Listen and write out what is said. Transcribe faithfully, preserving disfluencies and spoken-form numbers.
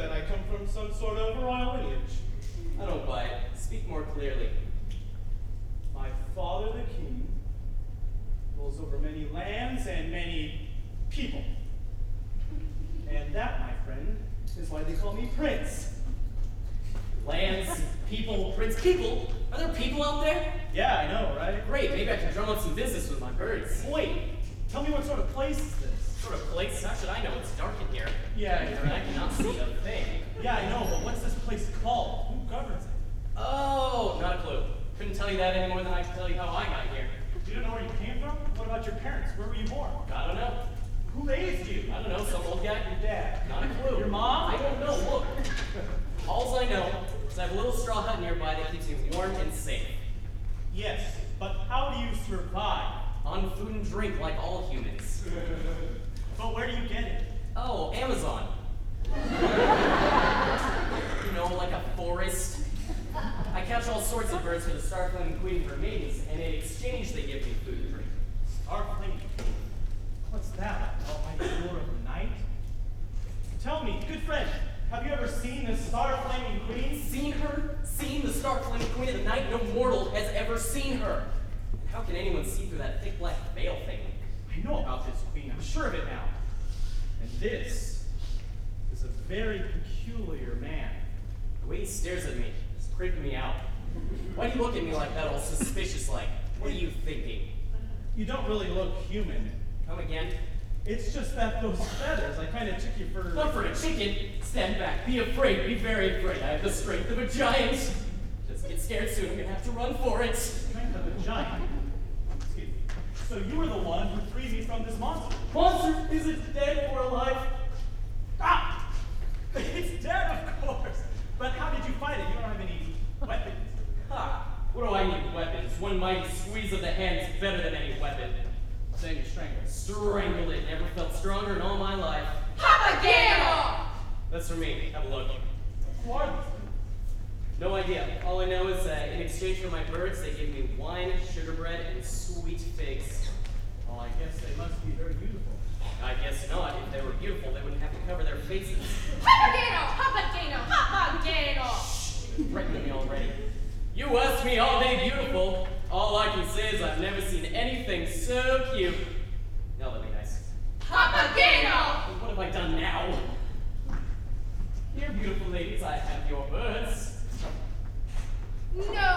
that I come from some sort of royal lineage. I don't buy it. Speak more clearly. My father, the king, rules over many lands and many people. And that, my friend, is why they call me Prince. Lands, people, prince, people? Are there people out there? Yeah, I know, right? Great, maybe I can drum up some business with my birds. Wait, tell me what sort of place is this? Sort of place? How should I know? It's dark in here. Yeah, And you're I right. cannot see a thing. Yeah, I know, but what's this place called? Who governs it? Oh, not a clue. Couldn't tell you that any more than I can tell you how I got here. You don't know where you came from? What about your parents? Where were you born? I don't know. Who raised you? I don't know, some old guy. Your dad. Not a clue. Your mom? I don't know, look. Alls I know is I have a little straw hut nearby that keeps me warm and safe. Yes, but how do you survive? On food and drink like all humans. But where do you get it? Oh, Amazon. You know, like a forest. I catch all sorts of birds for the Starflame Queen for maidens, and in exchange they give me food and drink. Starflame. What's that? Like Almighty Lord of the Night? Tell me, good friend, have you ever seen the Starflaming Queen? Seen her? Seen the Starflame Queen of the Night? No mortal has ever seen her. And how can anyone see through that thick black veil thing? I know about this queen, I'm sure of it now. And this is a very peculiar man. The way he stares at me is creeping me out. Why do you look at me like that, all suspicious like? What are you thinking? You don't really look human. Come again? It's just that those feathers, I kind of took you for... Not for a chicken. Stand back. Be afraid. Be very afraid. I have the strength of a giant. Just get scared soon. I'm gonna have to run for it. Strength of a giant. Excuse me. So you were the one who freed me from this monster. Monster, is it dead or alive? Ah! It's dead, of course. But how did you fight it? You don't have any weapons. Ha! What do I need weapons? One mighty squeeze of the hand is better than any weapon. Then you strangled it. Strangled it. Never felt stronger in all my life. Papageno! That's for me. Have a look. Who are these? No idea. All I know is that in exchange for my birds, they give me wine, sugar bread, and sweet figs. Well, I guess they must be very beautiful. I guess not. If they were beautiful, they wouldn't have to cover their faces. Papageno! Papageno! Papageno! You're threatening me already. You asked me all day beautiful. All I can say is I've never seen anything so cute. Now that'd be nice. Papageno! What have I done now? Here, beautiful ladies, I have your birds. No!